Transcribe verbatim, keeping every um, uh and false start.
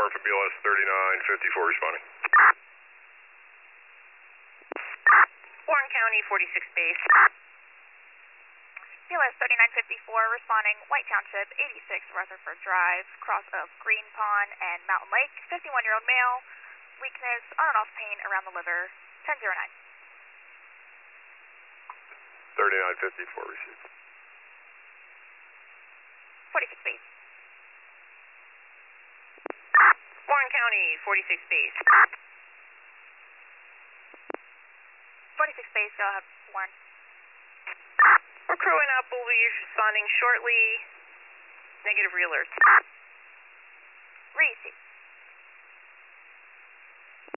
confirm for B L S thirty-nine fifty-four responding. Warren County, forty-six base. B L S thirty-nine fifty-four responding, White Township, eighty-six Rutherford Drive, cross of Green Pond and Mountain Lake, fifty-one-year-old male, weakness, on and off pain around the liver, ten oh nine. thirty-nine fifty-four received. forty-six base. Warren County, forty-six base. forty-six base, go ahead, Warren. We're crewing up, we'll be responding shortly. Negative realers. Receive.